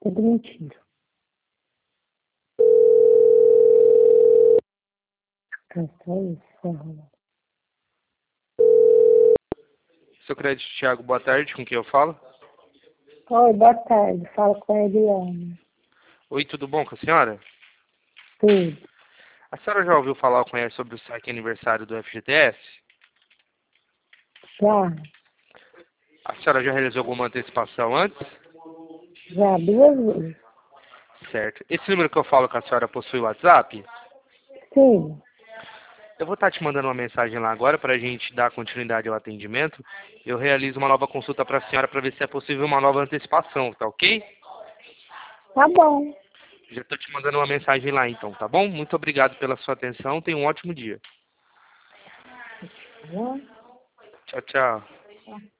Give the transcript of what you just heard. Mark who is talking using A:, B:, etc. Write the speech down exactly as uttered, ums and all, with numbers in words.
A: Tudo mentira. É só isso, Ferro.
B: Seu crédito, Thiago, boa tarde, com quem eu falo?
A: Oi, boa tarde. Fala com a Eliana.
B: Oi, tudo bom com a senhora?
A: Tudo.
B: A senhora já ouviu falar ou conhece sobre o saque aniversário do F G T S?
A: Já?
B: A senhora já realizou alguma antecipação antes?
A: Já duas vezes?
B: Certo. Esse número que eu falo com a senhora possui WhatsApp?
A: Sim.
B: Eu vou estar te mandando uma mensagem lá agora para a gente dar continuidade ao atendimento. Eu realizo uma nova consulta para a senhora para ver se é possível uma nova antecipação, tá ok?
A: Tá bom.
B: Já estou te mandando uma mensagem lá então, tá bom? Muito obrigado pela sua atenção. Tenha um ótimo dia.
A: Tá.
B: Tchau, tchau.